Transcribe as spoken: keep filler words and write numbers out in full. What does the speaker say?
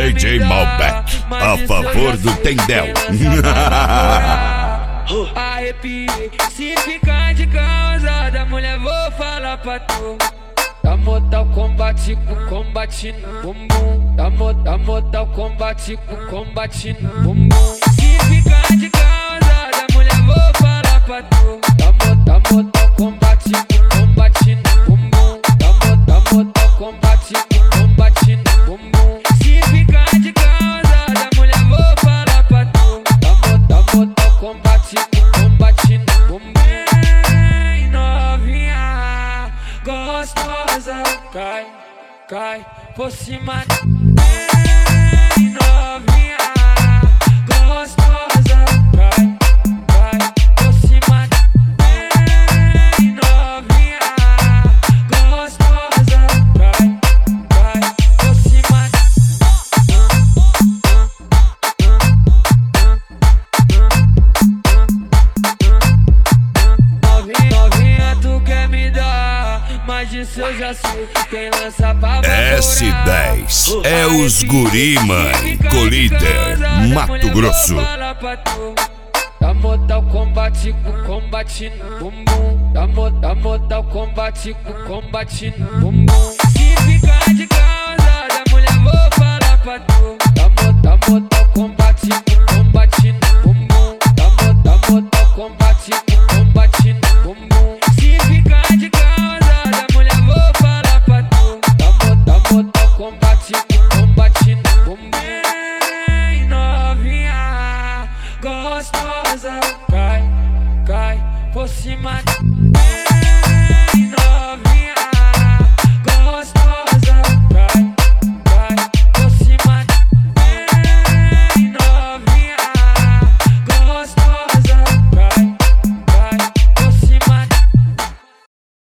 D J Malbec, a favor do Tendel. Arrepiei, se ficar de causada, mulher, vou falar pra tu. Da Mortal Kombat com combate no bumbum. Da Mortal Kombat com combate no bumbum. Se ficar de causada, mulher, vou falar pra tu. Da Mortal Kombat com combate no bumbum. Da Mortal Kombat com combate no bumbum. Se ficar de causada, mulher, vou falar pra tu. Da Mortal Kombat com combate no bumbum. Ei, novinha gostosa, cai, cai por cima. Ei, novinha gostosa, cai, cai por cima. Ei, novinha gostosa, cai, cai por cima. Novinha, novinha, tu quer me dar, mas disso eu já sei. Quem lança pra S dez é os guri, mãe. Colíder, Mato Grosso. Da Mortal Kombat com combate no bumbum. Da Mortal Kombat com combate no bumbum. Se ficar de causada, mulher, vou falar pra tu. Da Mortal Kombat com combate no bumbum. Da Mortal Kombat com combate no bumbum. Se ficar de causada, mulher, vou falar pra tu. Da Mortal Kombat com combate no bumbum. Ei, novinha gostosa, cai, cai por cima.